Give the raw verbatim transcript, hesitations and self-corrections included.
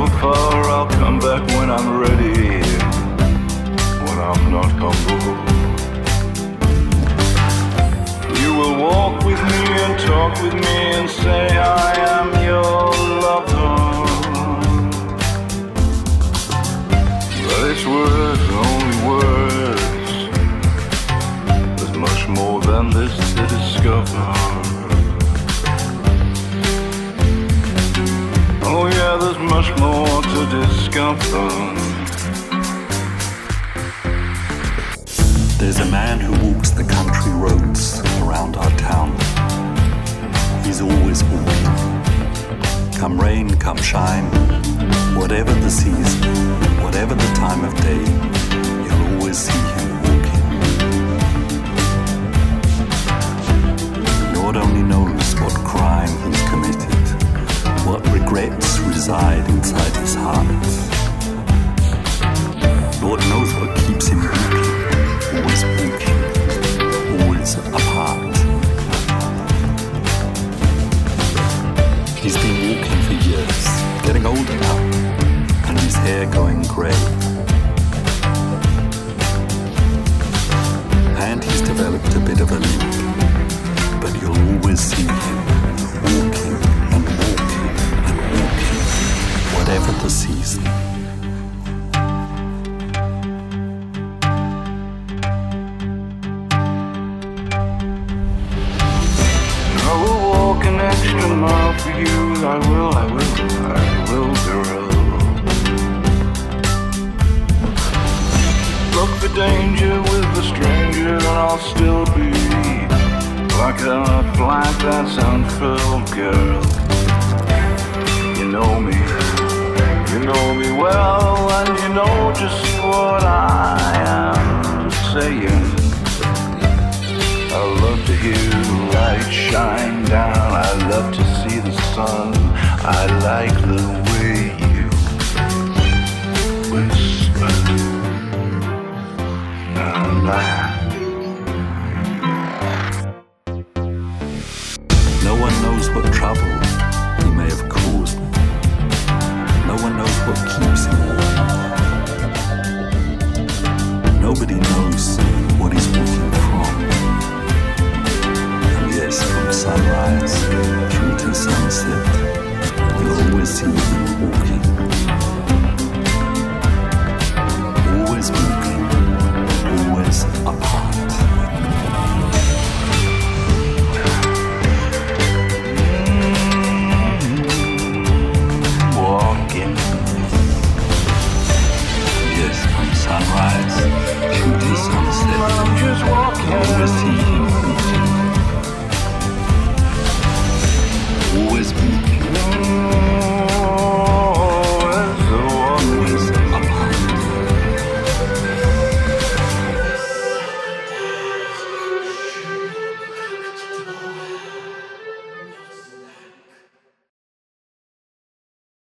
travel far, I'll come back when I'm ready, when I'm not humble. You will walk with me and talk with me and say I am your lover. But it's words, only words. There's much more than this to discover. Oh yeah, there's much more to discover. There's a man who walks the country roads around our town. He's always walking. Come rain, come shine, whatever the season, whatever the time of day, you'll always see him walking. Lord only knows what crime he's committed, what regrets reside inside his heart. Lord knows what keeps him walking, always walking, always apart. He's been walking for years, getting older now, and his hair going grey. And he's developed a bit of a limp, but you'll always see him walking and walking and walking, whatever the season. I will walk an extra mile for you. I will, I will, I will, girl. Look for danger with the stranger, and I'll still be like a flag that's unfurled, girl. You know me, you know me well, and you know just what I am saying. I love to hear the light shine down. I love to see the sun. I like the way you whisper and laugh. No one knows what trouble he may have caused. No one knows what keeps him walking. Nobody knows what he's walking from. And yes, from sunrise through to sunset, you'll always see him walking.